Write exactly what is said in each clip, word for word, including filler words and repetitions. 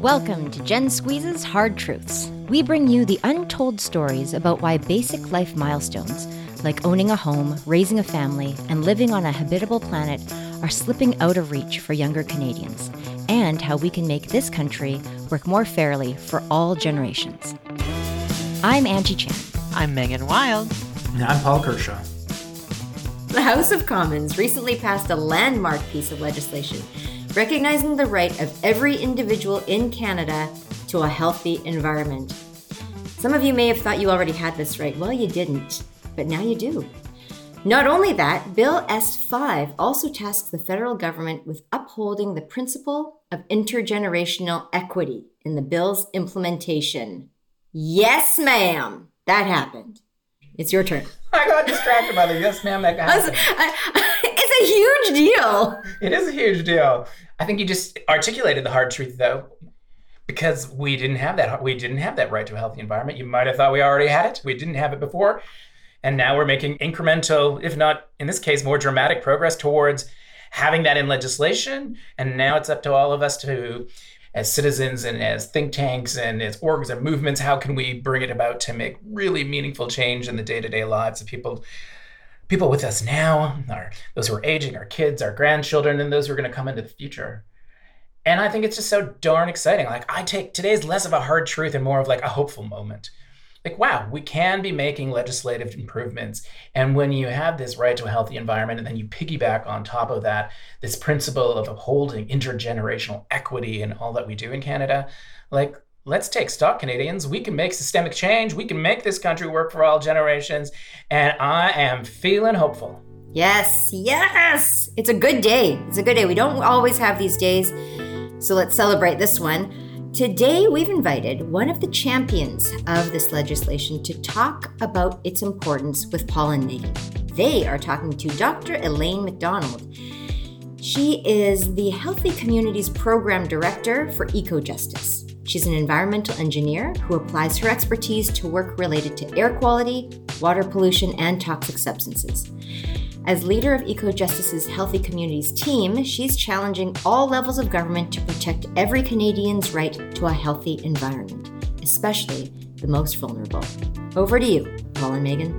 Welcome to Gen Squeeze's Hard Truths. We bring you the untold stories about why basic life milestones, like owning a home, raising a family, and living on a habitable planet, are slipping out of reach for younger Canadians, and how we can make this country work more fairly for all generations. I'm Angie Chan. I'm Megan Wild. And I'm Paul Kershaw. The House of Commons recently passed a landmark piece of legislation recognizing the right of every individual in Canada to a healthy environment. Some of you may have thought you already had this right. Well, you didn't, but now you do. Not only that, Bill S five also tasks the federal government with upholding the principle of intergenerational equity in the bill's implementation. Yes, ma'am. That happened. It's your turn. I got distracted by the yes, ma'am, that happened. It's a huge deal. It is a huge deal. I think you just articulated the hard truth, though, because we didn't have that. We didn't have that right to a healthy environment. You might have thought we already had it. We didn't have it before. And now we're making incremental, if not, in this case, more dramatic progress towards having that in legislation. And now it's up to all of us to, as citizens and as think tanks and as orgs and movements, how can we bring it about to make really meaningful change in the day-to-day lives of people people with us now, our, those who are aging, our kids, our grandchildren, and those who are going to come into the future. And I think it's just so darn exciting. Like, I take today's less of a hard truth and more of like a hopeful moment. Like, wow, we can be making legislative improvements. And when you have this right to a healthy environment, and then you piggyback on top of that, this principle of upholding intergenerational equity in all that we do in Canada, like, let's take stock, Canadians. We can make systemic change. We can make this country work for all generations. And I am feeling hopeful. Yes, yes. It's a good day. It's a good day. We don't always have these days, so let's celebrate this one. Today, we've invited one of the champions of this legislation to talk about its importance with Paul and Megan. They are talking to Doctor Elaine McDonald. She is the Healthy Communities Program Director for EcoJustice. She's an environmental engineer who applies her expertise to work related to air quality, water pollution, and toxic substances. As leader of EcoJustice's Healthy Communities team, she's challenging all levels of government to protect every Canadian's right to a healthy environment, especially the most vulnerable. Over to you, Paul and Megan.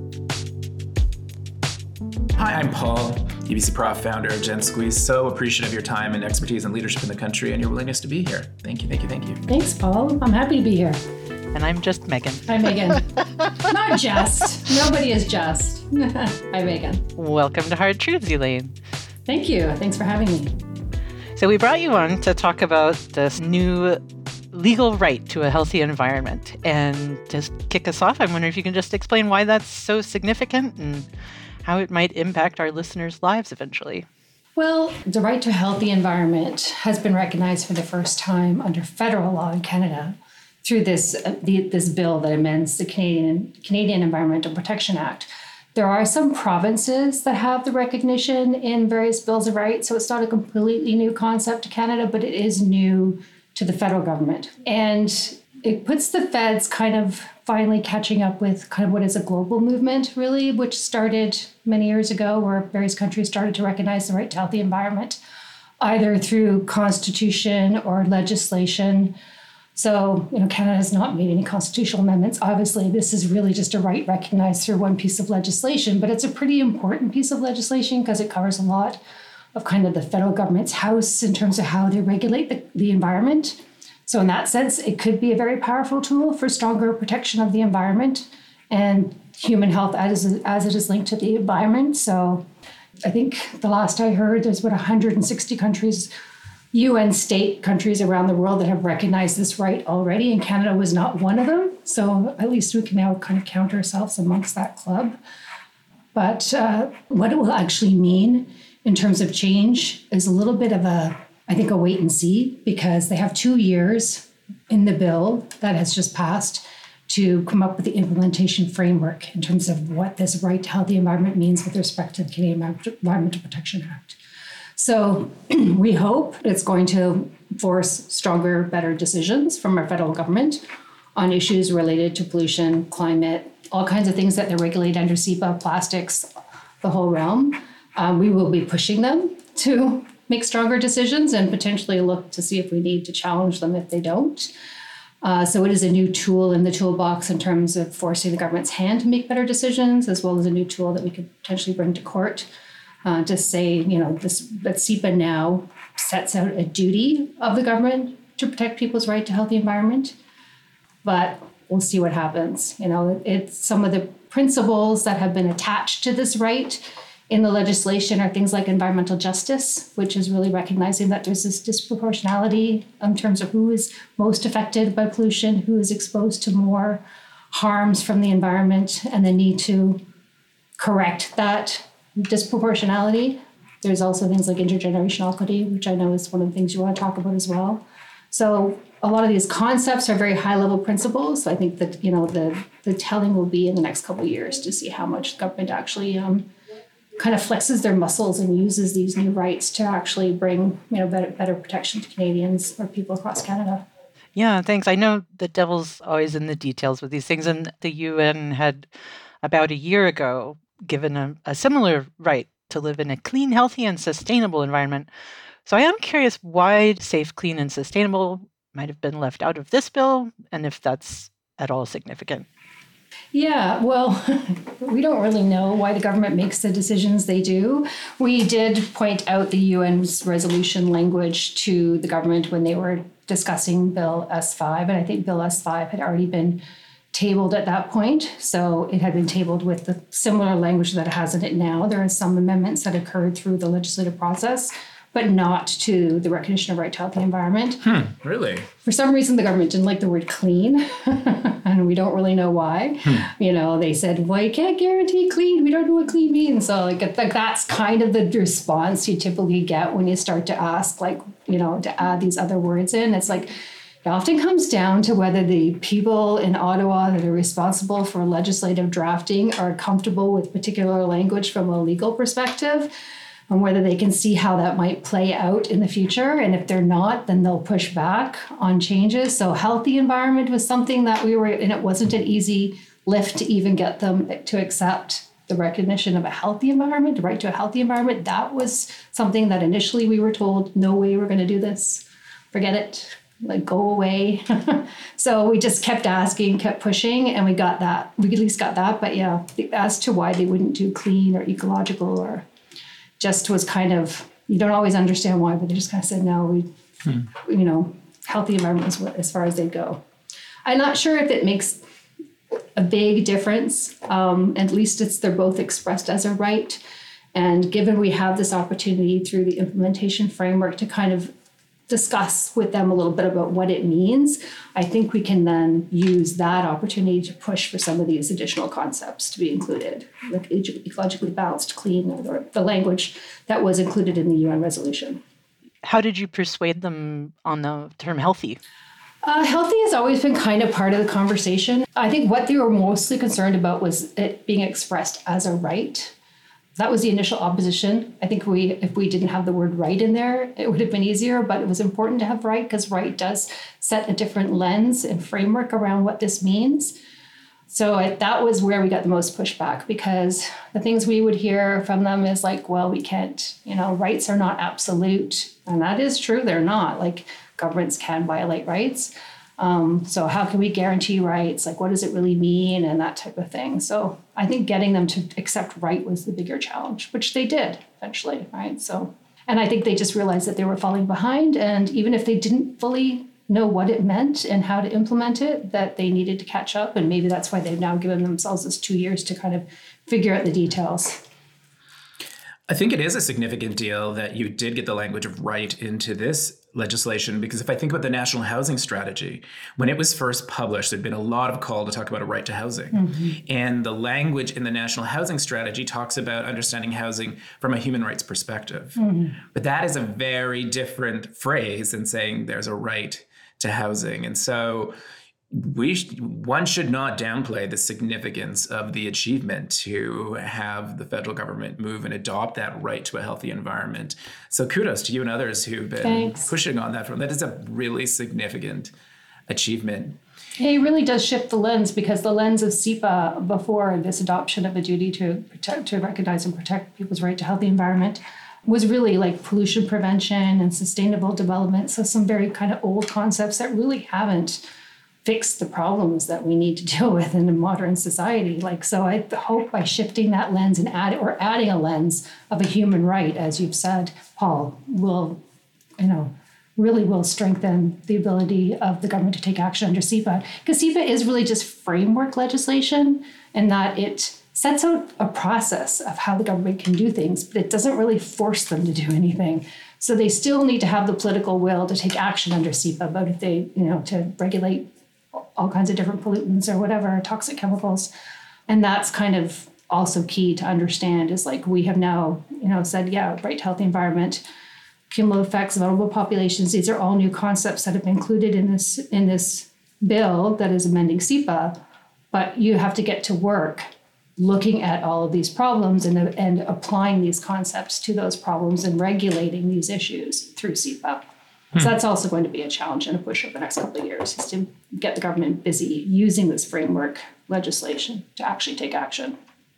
Hi, I'm Paul, E B C Prof, founder of Gen Squeeze. So appreciative of your time and expertise and leadership in the country and your willingness to be here. Thank you, thank you, thank you. Thanks, Paul. I'm happy to be here. And I'm just Megan. Hi, Megan. Not just. Nobody is just. Hi, Megan. Welcome to Hard Truths, Elaine. Thank you. Thanks for having me. So we brought you on to talk about this new legal right to a healthy environment. And just kick us off, I wonder if you can just explain why that's so significant and how it might impact our listeners' lives eventually. Well, the right to a healthy environment has been recognized for the first time under federal law in Canada through this uh, the, this bill that amends the Canadian Canadian Environmental Protection Act. There are some provinces that have the recognition in various bills of rights, so it's not a completely new concept to Canada, but it is new to the federal government. And it puts the feds kind of finally catching up with kind of what is a global movement, really, which started many years ago, where various countries started to recognize the right to healthy environment, either through constitution or legislation. So, you know, Canada has not made any constitutional amendments. Obviously, this is really just a right recognized through one piece of legislation, but it's a pretty important piece of legislation because it covers a lot of kind of the federal government's house in terms of how they regulate the, the environment. So in that sense, it could be a very powerful tool for stronger protection of the environment and human health as, as it is linked to the environment. So I think the last I heard, there's about one hundred sixty countries, U N state countries around the world that have recognized this right already, and Canada was not one of them. So at least we can now kind of count ourselves amongst that club. But uh, what it will actually mean in terms of change is a little bit of a I think a wait and see, because they have two years in the bill that has just passed to come up with the implementation framework in terms of what this right to healthy environment means with respect to the Canadian Environmental Protection Act. So we hope it's going to force stronger, better decisions from our federal government on issues related to pollution, climate, all kinds of things that they regulate under S E P A, plastics, the whole realm. Um, we will be pushing them to make stronger decisions and potentially look to see if we need to challenge them if they don't. Uh, so it is a new tool in the toolbox in terms of forcing the government's hand to make better decisions, as well as a new tool that we could potentially bring to court uh, to say, you know, this that SEPA now sets out a duty of the government to protect people's right to healthy environment. But we'll see what happens. You know, it's some of the principles that have been attached to this right in the legislation are things like environmental justice, which is really recognizing that there's this disproportionality in terms of who is most affected by pollution, who is exposed to more harms from the environment, and the need to correct that disproportionality. There's also things like intergenerational equity, which I know is one of the things you want to talk about as well. So a lot of these concepts are very high-level principles. So I think that, you know, the the telling will be in the next couple of years to see how much government actually um, kind of flexes their muscles and uses these new rights to actually bring, you know, better, better protection to Canadians or people across Canada. Yeah, thanks. I know the devil's always in the details with these things, and the U N had about a year ago given a, a similar right to live in a clean, healthy, and sustainable environment. So I am curious why safe, clean, and sustainable might have been left out of this bill, and if that's at all significant. Yeah, well, we don't really know why the government makes the decisions they do. We did point out the U N's resolution language to the government when they were discussing Bill S five, and I think Bill S five had already been tabled at that point. So it had been tabled with the similar language that it has in it now. There are some amendments that occurred through the legislative process, but not to the recognition of right to healthy environment. Hmm, really? For some reason, the government didn't like the word clean, and we don't really know why. Hmm. You know, they said, well, you can't guarantee clean. We don't know what clean means. So like, that's kind of the response you typically get when you start to ask, like, you know, to add these other words in. It's like, it often comes down to whether the people in Ottawa that are responsible for legislative drafting are comfortable with particular language from a legal perspective, and whether they can see how that might play out in the future. And if they're not, then they'll push back on changes. So healthy environment was something that we were, and it wasn't an easy lift to even get them to accept the recognition of a healthy environment, the right to a healthy environment. That was something that initially we were told, no way we're going to do this. Forget it. Like, go away. So we just kept asking, kept pushing, and we got that. We at least got that. But yeah, as to why they wouldn't do clean or ecological or just was kind of, you don't always understand why, but they just kind of said, no, we, hmm. you know, healthy environment is as far as they go. I'm not sure if it makes a big difference. Um, at least it's they're both expressed as a right. And given we have this opportunity through the implementation framework to kind of discuss with them a little bit about what it means, I think we can then use that opportunity to push for some of these additional concepts to be included, like ecologically balanced, clean, or the language that was included in the U N resolution. How did you persuade them on the term healthy? Uh, healthy has always been kind of part of the conversation. I think what they were mostly concerned about was it being expressed as a right. That was the initial opposition. I think we, if we didn't have the word right in there, it would have been easier, but it was important to have right because right does set a different lens and framework around what this means. So I, that was where we got the most pushback, because the things we would hear from them is like, well, we can't, you know, rights are not absolute. And that is true. They're not. Like, governments can violate rights. Um, so how can we guarantee rights? Like, what does it really mean? And that type of thing. So I think getting them to accept right was the bigger challenge, which they did eventually, right? So, and I think they just realized that they were falling behind. And even if they didn't fully know what it meant and how to implement it, that they needed to catch up. And maybe that's why they've now given themselves this two years to kind of figure out the details. I think it is a significant deal that you did get the language of right into this legislation, because if I think about the National Housing Strategy, when it was first published, there'd been a lot of call to talk about a right to housing. Mm-hmm. And the language in the National Housing Strategy talks about understanding housing from a human rights perspective. Mm-hmm. But that is a very different phrase than saying there's a right to housing. And so we sh- one should not downplay the significance of the achievement to have the federal government move and adopt that right to a healthy environment. So kudos to you and others who've been Thanks. pushing on that front. That is a really significant achievement. It really does shift the lens, because the lens of SEPA before this adoption of a duty to protect, to recognize and protect people's right to healthy environment was really like pollution prevention and sustainable development. So some very kind of old concepts that really haven't fixed the problems that we need to deal with in a modern society. Like, so I hope by shifting that lens and add or adding a lens of a human right, as you've said, Paul, will, you know, really will strengthen the ability of the government to take action under S E P A. Because S E P A is really just framework legislation, and that it sets out a process of how the government can do things, but it doesn't really force them to do anything. So they still need to have the political will to take action under S E P A, but if they, you know, to regulate all kinds of different pollutants or whatever, toxic chemicals. And that's kind of also key to understand is like we have now, you know, said, yeah, right to healthy environment, cumulative effects, vulnerable populations. These are all new concepts that have been included in this in this bill that is amending S E P A. But you have to get to work looking at all of these problems and, and applying these concepts to those problems and regulating these issues through S E P A. Hmm. So that's also going to be a challenge and a push over the next couple of years, is to get the government busy using this framework legislation to actually take action.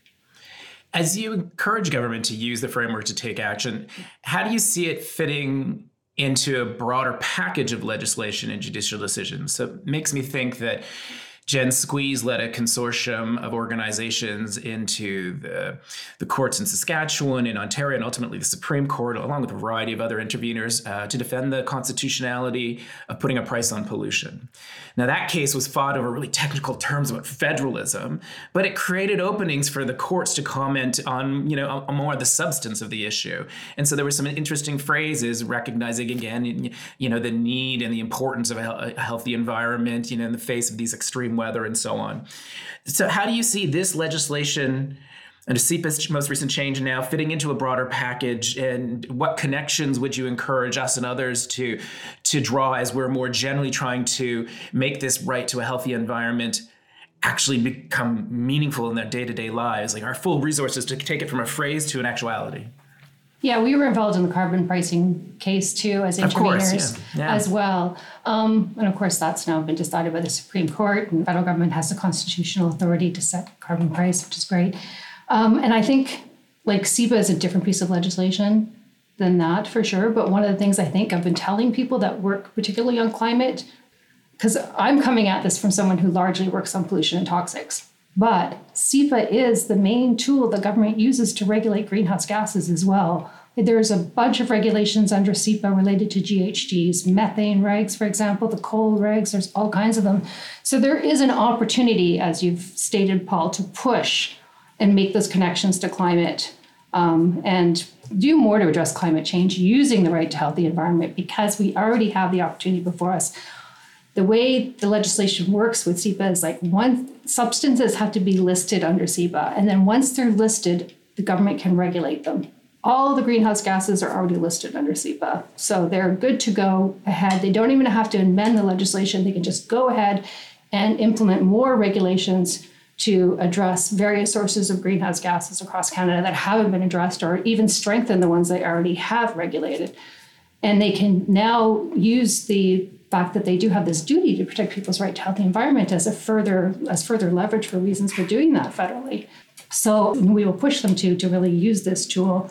As you encourage government to use the framework to take action, how do you see it fitting into a broader package of legislation and judicial decisions? So it makes me think that Jen Squeeze led a consortium of organizations into the, the courts in Saskatchewan, in Ontario, and ultimately the Supreme Court, along with a variety of other interveners, uh, to defend the constitutionality of putting a price on pollution. Now, that case was fought over really technical terms about federalism, but it created openings for the courts to comment on, you know, on more of the substance of the issue. And so there were some interesting phrases recognizing, again, you know, the need and the importance of a healthy environment, you know, in the face of these extreme weather and so on. So how do you see this legislation and S E P A's most recent change now fitting into a broader package, and what connections would you encourage us and others to, to draw as we're more generally trying to make this right to a healthy environment actually become meaningful in their day-to-day lives, like our full resources to take it from a phrase to an actuality? Yeah, we were involved in the carbon pricing case too as interveners course, yeah. Yeah. as well. Um, and of course, that's now been decided by the Supreme Court, and the federal government has the constitutional authority to set carbon price, which is great. Um, and I think like S E P A is a different piece of legislation than that for sure. But one of the things I think I've been telling people that work particularly on climate, because I'm coming at this from someone who largely works on pollution and toxics, but S E P A is the main tool the government uses to regulate greenhouse gases as well. There's a bunch of regulations under S E P A related to G H Gs, methane regs, for example, the coal regs, there's all kinds of them. So there is an opportunity, as you've stated, Paul, to push and make those connections to climate um, and do more to address climate change using the right to healthy environment, because we already have the opportunity before us. The way the legislation works with S E P A is like one substances have to be listed under S E P A. And then once they're listed, the government can regulate them. All the greenhouse gases are already listed under S E P A. So they're good to go ahead. They don't even have to amend the legislation. They can just go ahead and implement more regulations to address various sources of greenhouse gases across Canada that haven't been addressed, or even strengthen the ones they already have regulated. And they can now use the fact that they do have this duty to protect people's right to healthy environment as a further as further leverage for reasons for doing that federally. So we will push them to to really use this tool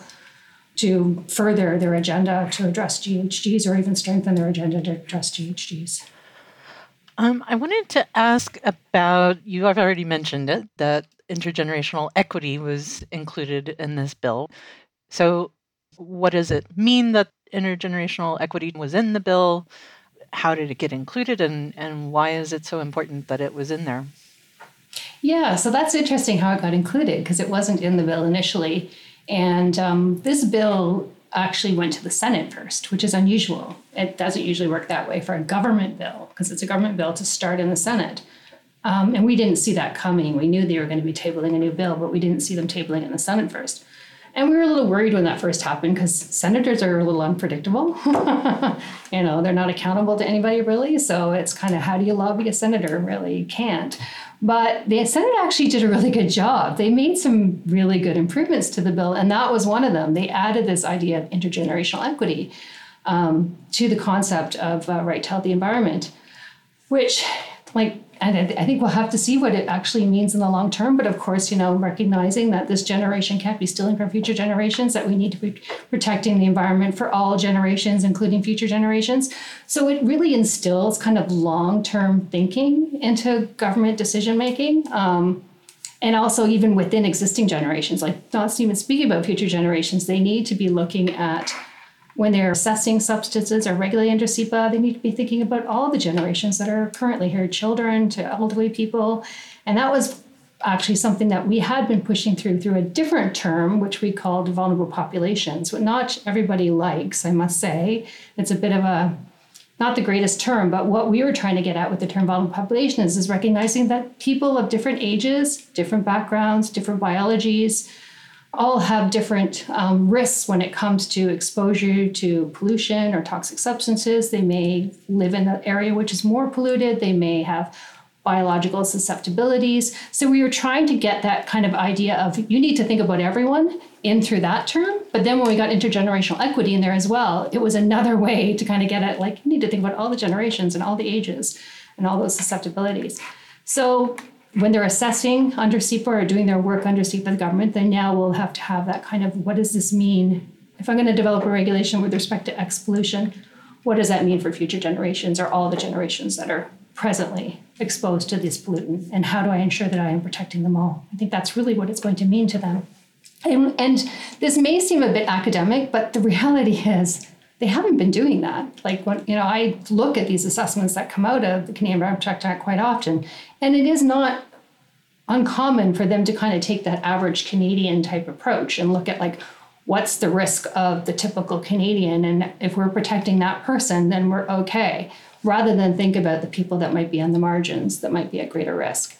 to further their agenda to address G H Gs, or even strengthen their agenda to address G H Gs. Um, I wanted to ask about, you have already mentioned it, that intergenerational equity was included in this bill. So what does it mean that intergenerational equity was in the bill? How did it get included, and, and why is it so important that it was in there? Yeah, so that's interesting how it got included, because it wasn't in the bill initially. And um, this bill actually went to the Senate first, which is unusual. It doesn't usually work that way for a government bill, because it's a government bill to start in the Senate. Um, and we didn't see that coming. We knew they were going to be tabling a new bill, but we didn't see them tabling it in the Senate first. And we were a little worried when that first happened, because senators are a little unpredictable. You know, they're not accountable to anybody really. So it's kind of, how do you lobby a senator? Really, you can't. But the Senate actually did a really good job. They made some really good improvements to the bill, and that was one of them. They added this idea of intergenerational equity um, to the concept of uh, right to healthy environment, which like, and I, I think we'll have to see what it actually means in the long term. But of course, you know, recognizing that this generation can't be stealing from future generations, that we need to be protecting the environment for all generations, including future generations. So it really instills kind of long-term thinking into government decision-making. Um, and also even within existing generations, like not even speaking about future generations, they need to be looking at when they're assessing substances or regulating under S E P A, they need to be thinking about all the generations that are currently here, children to elderly people. And that was actually something that we had been pushing through through a different term, which we called vulnerable populations, what not everybody likes, I must say. It's a bit of a, not the greatest term, but what we were trying to get at with the term vulnerable populations is recognizing that people of different ages, different backgrounds, different biologies, all have different um, risks when it comes to exposure to pollution or toxic substances. They may live in an area which is more polluted. They may have biological susceptibilities. So we were trying to get that kind of idea of you need to think about everyone in through that term. But then when we got intergenerational equity in there as well, it was another way to kind of get at, like, you need to think about all the generations and all the ages and all those susceptibilities. So when they're assessing under S E P A or doing their work under S E P A, the government, they now will have to have that kind of, what does this mean? If I'm going to develop a regulation with respect to X pollution, what does that mean for future generations or all the generations that are presently exposed to this pollutant? And how do I ensure that I am protecting them all? I think that's really what it's going to mean to them. And, and this may seem a bit academic, but the reality is they haven't been doing that. Like, when, you know, I look at these assessments that come out of the Canadian Environmental Protection Act quite often, and it is not uncommon for them to kind of take that average Canadian type approach and look at, like, what's the risk of the typical Canadian? And if we're protecting that person, then we're okay, rather than think about the people that might be on the margins that might be at greater risk.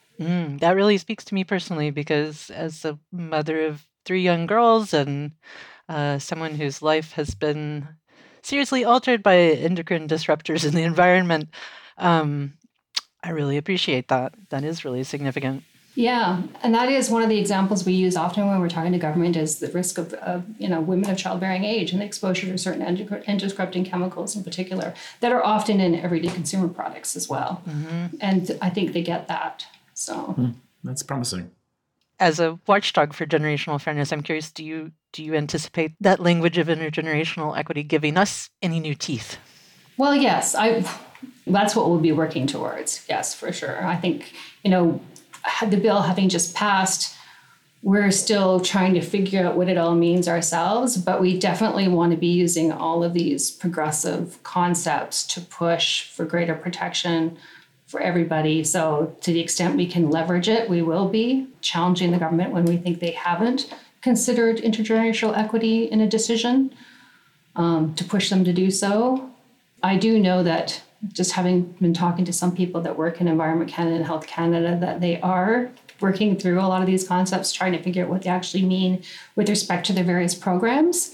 Mm, that really speaks to me personally, because as a mother of three young girls and uh, someone whose life has been seriously altered by endocrine disruptors in the environment, um, I really appreciate that. That is really significant. Yeah, and that is one of the examples we use often when we're talking to government is the risk of, of you know, women of childbearing age and the exposure to certain endocrine chemicals in particular that are often in everyday consumer products as well. Mm-hmm. And I think they get that. So mm, that's promising. As a watchdog for generational fairness, I'm curious, do you do you anticipate that language of intergenerational equity giving us any new teeth? Well, yes, I. That's what we'll be working towards. Yes, for sure. I think, you know, the bill having just passed, we're still trying to figure out what it all means ourselves, but we definitely want to be using all of these progressive concepts to push for greater protection for everybody. So to the extent we can leverage it, we will be challenging the government when we think they haven't considered intergenerational equity in a decision, um, to push them to do so. I do know that, just having been talking to some people that work in Environment Canada and Health Canada, that they are working through a lot of these concepts, trying to figure out what they actually mean with respect to their various programs.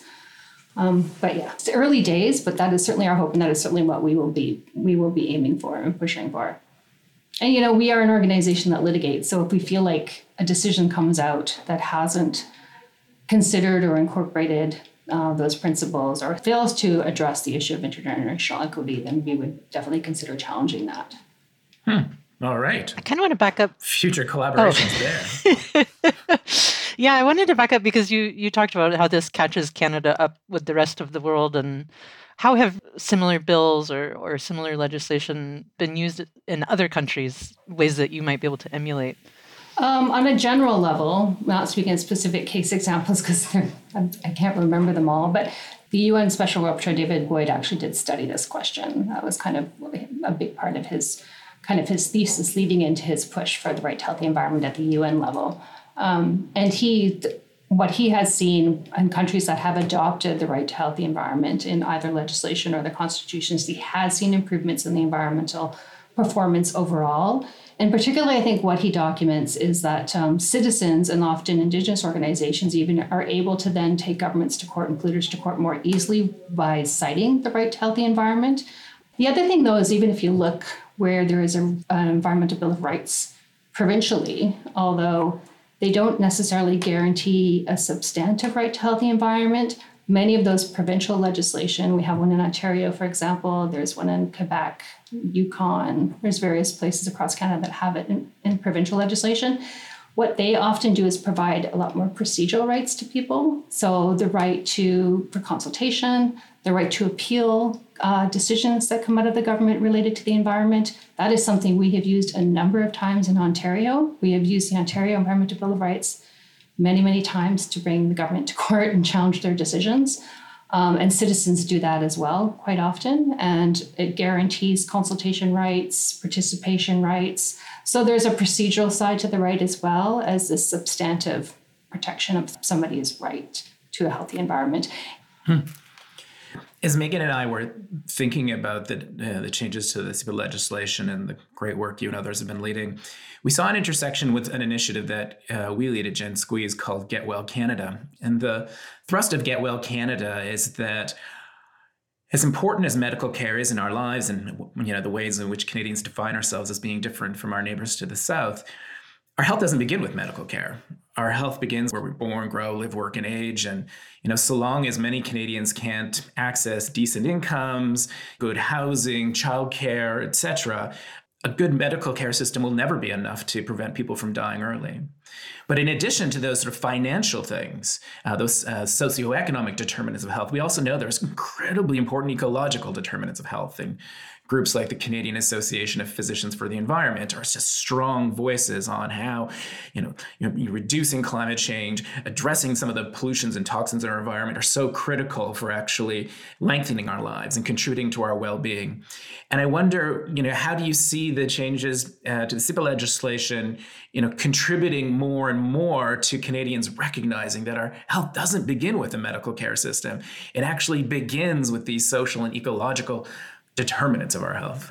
Um, but yeah, it's early days, but that is certainly our hope, and that is certainly what we will be we will be aiming for and pushing for. And, you know, we are an organization that litigates. So if we feel like a decision comes out that hasn't considered or incorporated uh, those principles or fails to address the issue of intergenerational equity, then we would definitely consider challenging that. Hmm. All right. I kind of want to back up. Future collaborations oh. there. Yeah, I wanted to back up because you, you talked about how this catches Canada up with the rest of the world, and how have similar bills or, or similar legislation been used in other countries, ways that you might be able to emulate? Um, on a general level, not speaking of specific case examples because I can't remember them all, but the U N Special Rapporteur David Boyd actually did study this question. That was kind of a big part of his kind of his thesis leading into his push for the right to healthy environment at the U N level. Um, and he, what he has seen in countries that have adopted the right to healthy environment in either legislation or the constitutions, he has seen improvements in the environmental performance overall. And particularly, I think what he documents is that um, citizens and often Indigenous organizations even are able to then take governments to court and polluters to court more easily by citing the right to healthy environment. The other thing, though, is even if you look where there is a, an Environmental Bill of Rights provincially, although they don't necessarily guarantee a substantive right to healthy environment, Many of those provincial legislation, we have one in Ontario, for example, there's one in Quebec, Yukon, there's various places across Canada that have it in, in provincial legislation. What they often do is provide a lot more procedural rights to people. So the right to for consultation, the right to appeal uh, decisions that come out of the government related to the environment. That is something we have used a number of times in Ontario. We have used the Ontario Environmental Bill of Rights many, many times to bring the government to court and challenge their decisions. Um, and citizens do that as well quite often. And it guarantees consultation rights, participation rights. So there's a procedural side to the right as well as the substantive protection of somebody's right to a healthy environment. Hmm. As Megan and I were thinking about the, uh, the changes to the C I B I legislation and the great work you and others have been leading, we saw an intersection with an initiative that uh, we lead at Gen Squeeze called Get Well Canada. And the thrust of Get Well Canada is that as important as medical care is in our lives and you know the ways in which Canadians define ourselves as being different from our neighbors to the south, our health doesn't begin with medical care. Our health begins where we're born, grow, live, work, and age. And, you know, so long as many Canadians can't access decent incomes, good housing, childcare, et cetera, a good medical care system will never be enough to prevent people from dying early. But in addition to those sort of financial things, uh, those uh, socioeconomic determinants of health, we also know there's incredibly important ecological determinants of health. And groups like the Canadian Association of Physicians for the Environment are just strong voices on how, you know, you know, reducing climate change, addressing some of the pollutions and toxins in our environment are so critical for actually lengthening our lives and contributing to our well-being. And I wonder, you know, how do you see the changes uh, to the C I B I legislation, you know, contributing more and more to Canadians recognizing that our health doesn't begin with a medical care system. It actually begins with these social and ecological determinants of our health.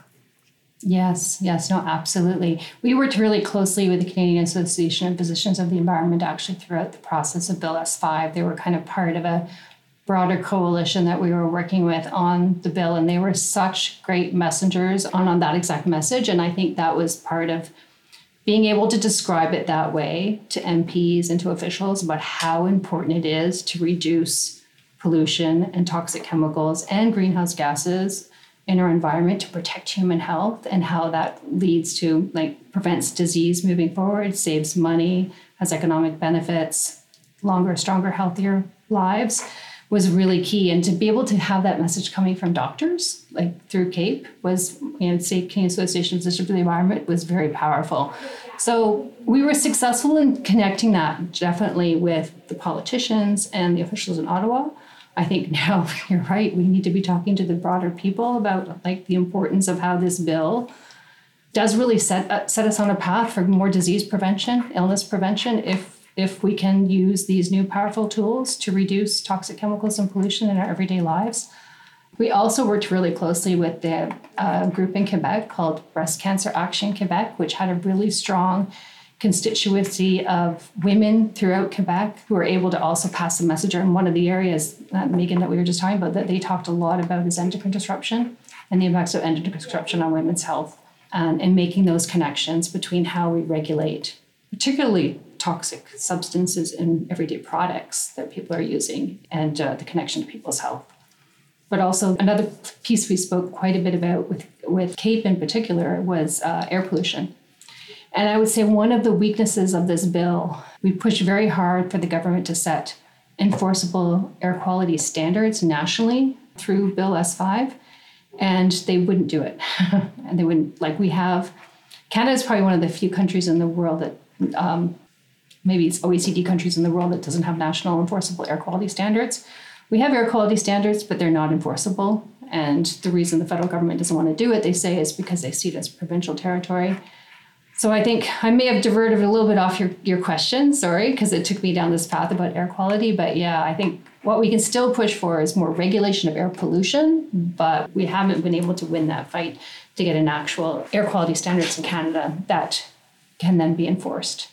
Yes, yes, no, absolutely. We worked really closely with the Canadian Association of Physicians of the Environment actually throughout the process of Bill S five. They were kind of part of a broader coalition that we were working with on the bill, and they were such great messengers on, on that exact message. And I think that was part of being able to describe it that way to M Ps and to officials about how important it is to reduce pollution and toxic chemicals and greenhouse gases in our environment to protect human health, and how that leads to, like, prevents disease moving forward, saves money, has economic benefits, longer, stronger, healthier lives, was really key. And to be able to have that message coming from doctors, like through CAPE, was, you know, say Canadian Association of Physicians for the Environment, was very powerful. So we were successful in connecting that definitely with the politicians and the officials in Ottawa. I think now, you're right, we need to be talking to the broader people about, like, the importance of how this bill does really set uh, set us on a path for more disease prevention, illness prevention, if if we can use these new powerful tools to reduce toxic chemicals and pollution in our everyday lives. We also worked really closely with the uh, group in Quebec called Breast Cancer Action Quebec, which had a really strong constituency of women throughout Quebec who were able to also pass the message. And one of the areas, uh, Megan, that we were just talking about, that they talked a lot about is endocrine disruption and the impacts of endocrine disruption on women's health, and, and making those connections between how we regulate, particularly toxic substances in everyday products that people are using, and uh, the connection to people's health. But also another piece we spoke quite a bit about with, with CAPE in particular was uh, air pollution. And I would say one of the weaknesses of this bill, we pushed very hard for the government to set enforceable air quality standards nationally through Bill S five, and they wouldn't do it. And they wouldn't, like we have, Canada is probably one of the few countries in the world that, um, maybe it's O E C D countries in the world that doesn't have national enforceable air quality standards. We have air quality standards, but they're not enforceable. And the reason the federal government doesn't want to do it, they say, is because they see it as provincial territory. So I think I may have diverted a little bit off your, your question, sorry, because it took me down this path about air quality. But yeah, I think what we can still push for is more regulation of air pollution, but we haven't been able to win that fight to get an actual air quality standards in Canada that can then be enforced.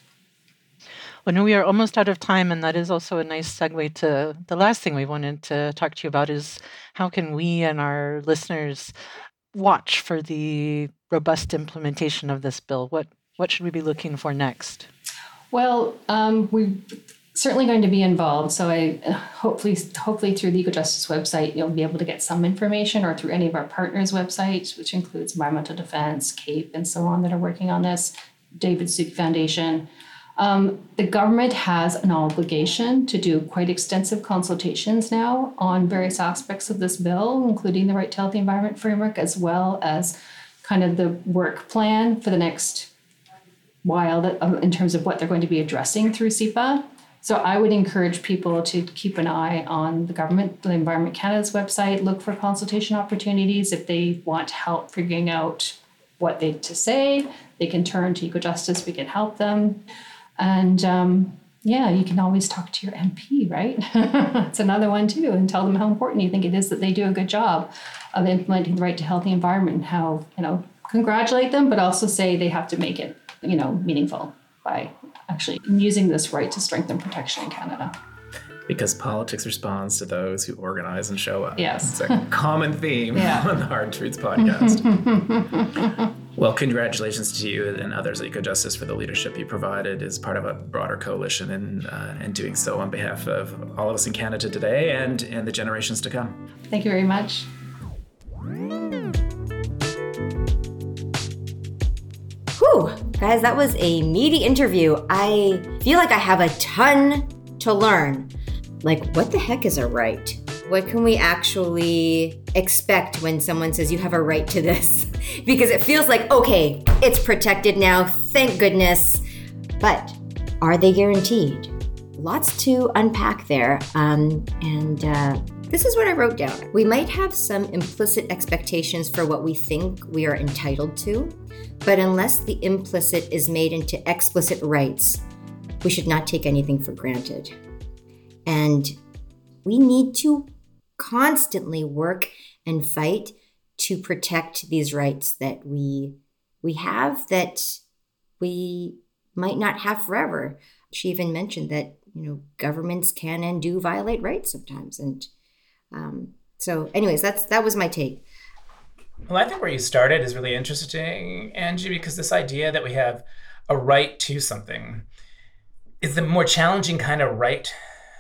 Well, no, we are almost out of time, and that is also a nice segue to the last thing we wanted to talk to you about is how can we and our listeners watch for the robust implementation of this bill? What what should we be looking for next? Well, um, we certainly going to be involved. So I hopefully, hopefully through the Eco Justice website, you'll be able to get some information, or through any of our partners' websites, which includes Environmental Defense, CAPE, and so on that are working on this, David Suki Foundation. Um, the government has an obligation to do quite extensive consultations now on various aspects of this bill, including the Right to Healthy Environment Framework, as well as kind of the work plan for the next while that, um, in terms of what they're going to be addressing through S E P A. So I would encourage people to keep an eye on the government, the Environment Canada's website, look for consultation opportunities. If they want help figuring out what they to say, they can turn to Eco Justice, we can help them. And um, yeah, you can always talk to your M P, right? That's another one too, and tell them how important you think it is that they do a good job of implementing the right to healthy environment, and how, you know, congratulate them, but also say they have to make it, you know, meaningful by actually using this right to strengthen protection in Canada. Because politics responds to those who organize and show up. Yes. It's a common theme Yeah. on the Hard Truths podcast. Well, congratulations to you and others at Eco Justice for the leadership you provided as part of a broader coalition, and uh, and doing so on behalf of all of us in Canada today and, and the generations to come. Thank you very much. Whew, guys, that was a meaty interview. I feel like I have a ton to learn. Like, what the heck is a right? What can we actually expect when someone says you have a right to this? Because it feels like, okay, it's protected now, thank goodness. But are they guaranteed? Lots to unpack there. Um, and uh, this is what I wrote down. We might have some implicit expectations for what we think we are entitled to, but unless the implicit is made into explicit rights, we should not take anything for granted. And we need to constantly work and fight to protect these rights that we we have, that we might not have forever. She even mentioned that, you know, governments can and do violate rights sometimes. And um, so anyways, that's that was my take. Well, I think where you started is really interesting, Angie, because this idea that we have a right to something is the more challenging kind of right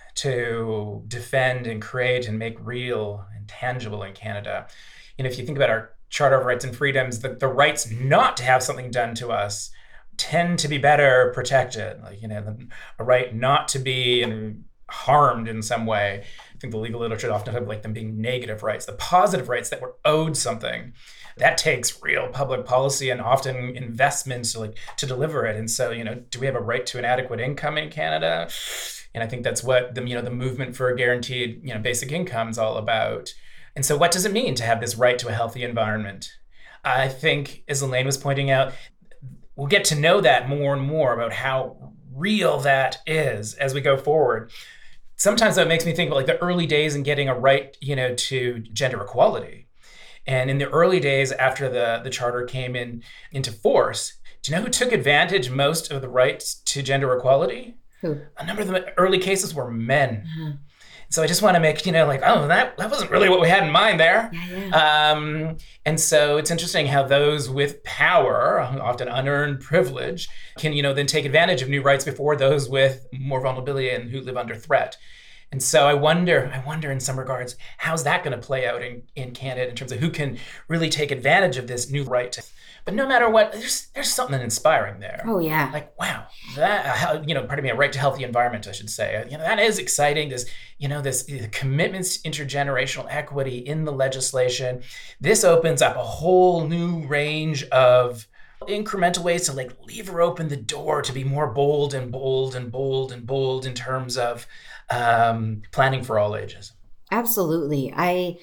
to defend and create and make real and tangible in Canada. You know, if you think about our Charter of Rights and Freedoms, the, the rights not to have something done to us tend to be better protected. Like, you know, the, a right not to be in, harmed in some way. I think the legal literature often talks about like them being negative rights, the positive rights that we're owed something. That takes real public policy and often investments to like to deliver it. And so, you know, do we have a right to an adequate income in Canada? And I think that's what the, you know, the movement for a guaranteed, you know, basic income is all about. And so what does it mean to have this right to a healthy environment? I think, as Elaine was pointing out, we'll get to know that more and more about how real that is as we go forward. Sometimes that makes me think about like the early days in getting a right, you know, to gender equality. And in the early days after the, the charter came in into force, do you know who took advantage most of the rights to gender equality? Who? A number of the early cases were men. Uh-huh. So I just want to make, you know, like, oh, that, that wasn't really what we had in mind there. Yeah, yeah. Um, and so it's interesting how those with power, often unearned privilege, can, you know, then take advantage of new rights before those with more vulnerability and who live under threat. And so I wonder, I wonder in some regards, how's that going to play out in, in Canada in terms of who can really take advantage of this new right to, but no matter what, there's there's something inspiring there. Oh, yeah. Like, wow, that, you know, pardon me, a right to healthy environment, I should say. You know, that is exciting. This, you know, this uh, commitments to intergenerational equity in the legislation. This opens up a whole new range of incremental ways to like lever open the door to be more bold and bold and bold and bold in terms of um, planning for all ages. Absolutely. I...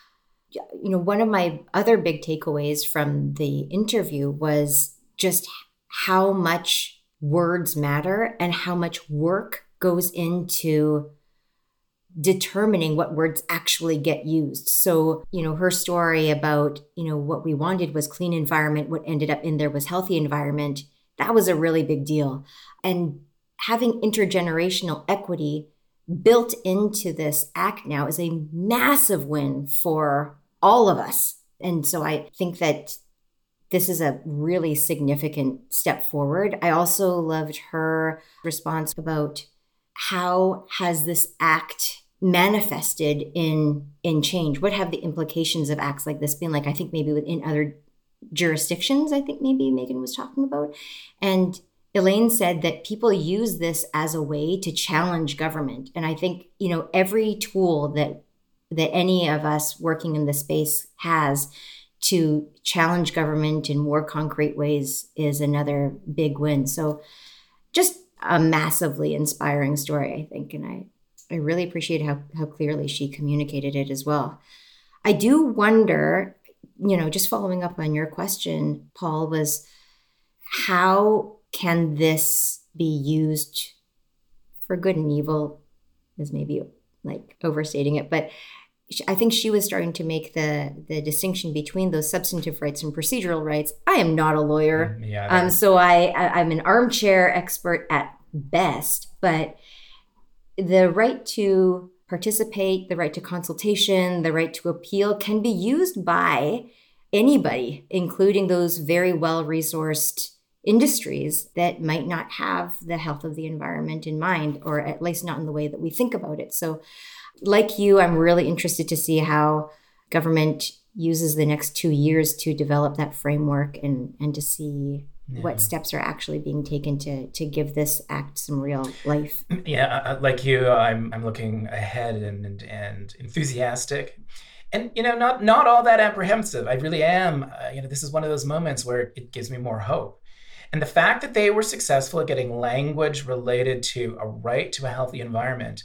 You know, one of my other big takeaways from the interview was just how much words matter and how much work goes into determining what words actually get used. So, you know, her story about, you know, what we wanted was clean environment, what ended up in there was healthy environment. That was a really big deal. And having intergenerational equity built into this act now is a massive win for all of us. And so I think that this is a really significant step forward. I also loved her response about how has this act manifested in in change? What have the implications of acts like this been like? I think maybe within other jurisdictions, I think maybe Megan was talking about. And Elaine said that people use this as a way to challenge government. And I think, you know, every tool that that any of us working in this space has to challenge government in more concrete ways is another big win. So just a massively inspiring story, I think. And I, I really appreciate how, how clearly she communicated it as well. I do wonder, you know, just following up on your question, Paul, was how can this be used for good and evil is maybe like overstating it, but I think she was starting to make the the distinction between those substantive rights and procedural rights. I am not a lawyer, yeah, um, so I, I I'm an armchair expert at best. But the right to participate, the right to consultation, the right to appeal can be used by anybody, including those very well-resourced industries that might not have the health of the environment in mind, or at least not in the way that we think about it. So like you, I'm really interested to see how government uses the next two years to develop that framework and, and to see yeah. what steps are actually being taken to to give this act some real life. Yeah, like you, I'm I'm looking ahead and and, and enthusiastic, and you know, not not all that apprehensive. I really am. Uh, you know, this is one of those moments where it gives me more hope. And the fact that they were successful at getting language related to a right to a healthy environment,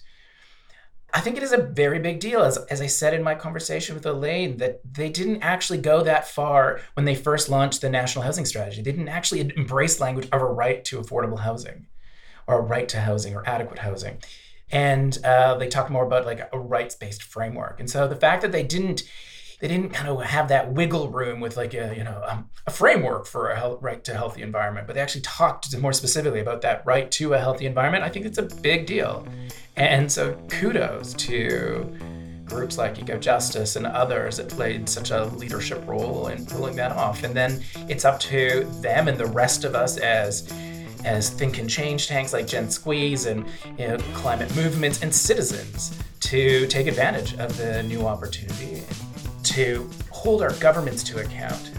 I think it is a very big deal. As, as I said in my conversation with Elaine, that they didn't actually go that far when they first launched the National Housing Strategy. They didn't actually embrace language of a right to affordable housing or a right to housing or adequate housing. And uh, they talked more about like a rights-based framework. And so the fact that they didn't they didn't kind of have that wiggle room with like a, you know, um, a framework for a health, right to healthy environment, but they actually talked more specifically about that right to a healthy environment, I think it's a big deal. And so kudos to groups like EcoJustice and others that played such a leadership role in pulling that off. And then it's up to them and the rest of us as as think and change tanks like Gen Squeeze and, you know, climate movements and citizens to take advantage of the new opportunity, to hold our governments to account.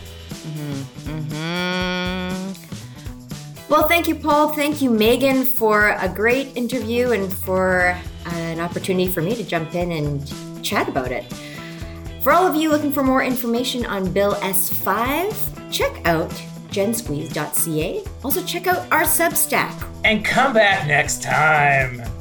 Mm-hmm. Mm-hmm. Well, thank you, Paul. Thank you, Megan, for a great interview and for an opportunity for me to jump in and chat about it. For all of you looking for more information on Bill S five, check out gen squeeze dot c a. Also, check out our Substack. And come back next time.